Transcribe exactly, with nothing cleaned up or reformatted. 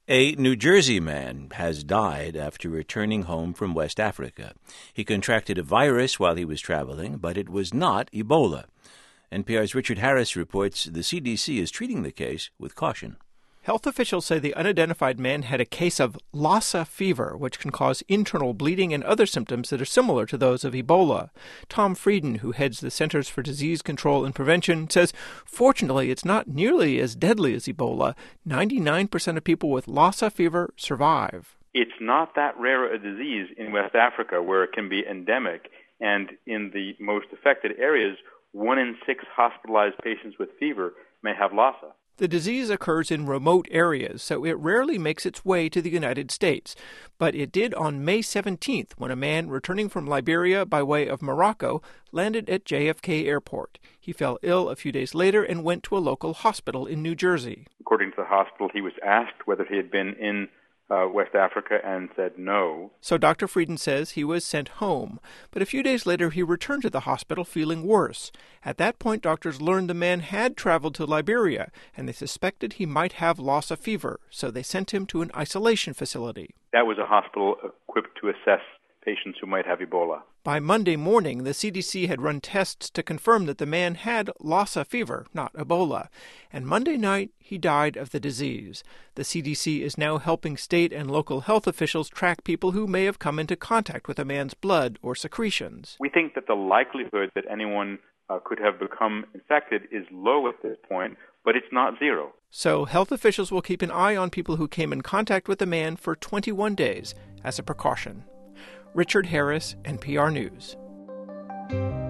A New Jersey man has died after returning home from West Africa. He contracted a virus while he was traveling, but it was not Ebola. N P R's Richard Harris reports the C D C is treating the case with caution. Health officials say the unidentified man had a case of Lassa fever, which can cause internal bleeding and other symptoms that are similar to those of Ebola. Tom Frieden, who heads the Centers for Disease Control and Prevention, says, fortunately, it's not nearly as deadly as Ebola. ninety-nine percent of people with Lassa fever survive. It's not that rare a disease in West Africa where it can be endemic, and in the most affected areas, one in six hospitalized patients with fever may have Lassa. The disease occurs in remote areas, so it rarely makes its way to the United States. But it did on May seventeenth when a man returning from Liberia by way of Morocco landed at J F K Airport. He fell ill a few days later and went to a local hospital in New Jersey. According to the hospital, he was asked whether he had been in Uh, West Africa and said no. So Doctor Frieden says he was sent home. But a few days later, he returned to the hospital feeling worse. At that point, doctors learned the man had traveled to Liberia, and they suspected he might have Lassa fever, so they sent him to an isolation facility. That was a hospital equipped to assess patients who might have Ebola. By Monday morning, the C D C had run tests to confirm that the man had Lassa fever, not Ebola. And Monday night, he died of the disease. The C D C is now helping state and local health officials track people who may have come into contact with a man's blood or secretions. We think that the likelihood that anyone uh, could have become infected is low at this point, but it's not zero. So health officials will keep an eye on people who came in contact with the man for twenty-one days as a precaution. Richard Harris, N P R News.